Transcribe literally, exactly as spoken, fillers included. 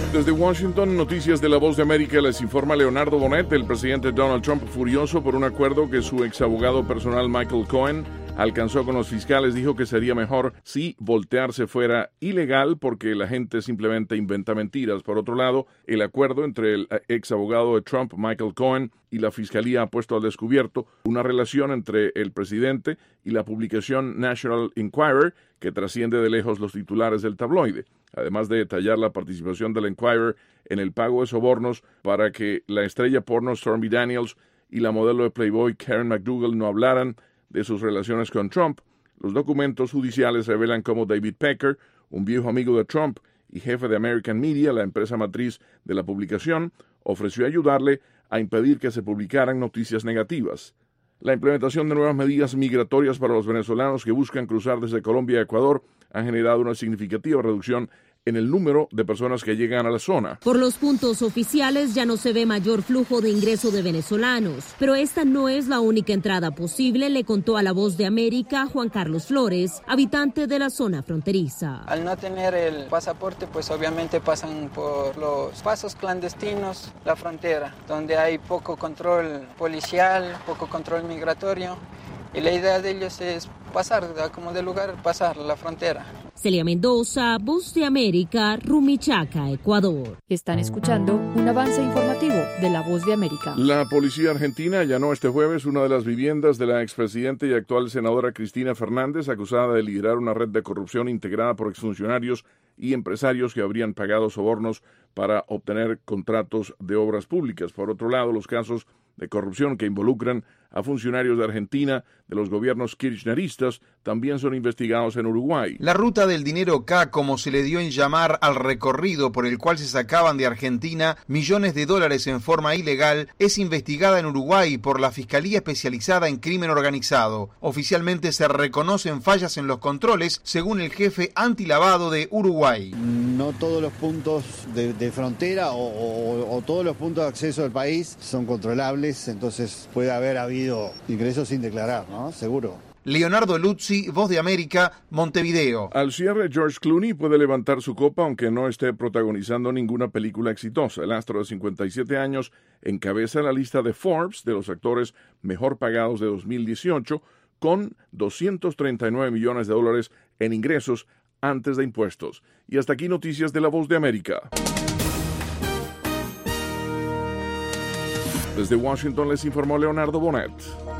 Desde Washington, noticias de La Voz de América, les informa Leonardo Bonet. El presidente Donald Trump, furioso por un acuerdo que su exabogado personal Michael Cohen alcanzó con los fiscales, dijo que sería mejor si voltearse fuera ilegal porque la gente simplemente inventa mentiras. Por otro lado, el acuerdo entre el exabogado de Trump, Michael Cohen, y la fiscalía ha puesto al descubierto una relación entre el presidente y la publicación National Enquirer que trasciende de lejos los titulares del tabloide. Además de detallar la participación del Enquirer en el pago de sobornos para que la estrella porno Stormy Daniels y la modelo de Playboy Karen McDougal no hablaran de sus relaciones con Trump, los documentos judiciales revelan cómo David Pecker, un viejo amigo de Trump y jefe de American Media, la empresa matriz de la publicación, ofreció ayudarle a impedir que se publicaran noticias negativas. La implementación de nuevas medidas migratorias para los venezolanos que buscan cruzar desde Colombia a Ecuador ha generado una significativa reducción en el número de personas que llegan a la zona. Por los puntos oficiales ya no se ve mayor flujo de ingreso de venezolanos, pero esta no es la única entrada posible, le contó a La Voz de América Juan Carlos Flores, habitante de la zona fronteriza. Al no tener el pasaporte, pues obviamente pasan por los pasos clandestinos, la frontera, donde hay poco control policial, poco control migratorio, y la idea de ellos es pasar, como de lugar, pasar la frontera. Celia Mendoza, Voz de América, Rumichaca, Ecuador. Están escuchando un avance informativo de La Voz de América. La policía argentina allanó este jueves una de las viviendas de la expresidenta y actual senadora Cristina Fernández, acusada de liderar una red de corrupción integrada por exfuncionarios y empresarios que habrían pagado sobornos para obtener contratos de obras públicas. Por otro lado, los casos de corrupción que involucran a funcionarios de Argentina de los gobiernos kirchneristas también son investigados en Uruguay. La ruta del dinero K, como se le dio en llamar al recorrido por el cual se sacaban de Argentina millones de dólares en forma ilegal, es investigada en Uruguay por la Fiscalía Especializada en Crimen Organizado. Oficialmente se reconocen fallas en los controles, según el jefe antilavado de Uruguay. No todos los puntos de, de frontera o, o, o todos los puntos de acceso del país son controlables, entonces puede haber habido ingresos sin declarar, ¿no? Seguro. Leonardo Luzzi, Voz de América, Montevideo. Al cierre, George Clooney puede levantar su copa aunque no esté protagonizando ninguna película exitosa. El astro de cincuenta y siete años encabeza la lista de Forbes de los actores mejor pagados de dos mil dieciocho con doscientos treinta y nueve millones de dólares en ingresos antes de impuestos. Y hasta aquí noticias de La Voz de América. Desde Washington les informó Leonardo Bonet.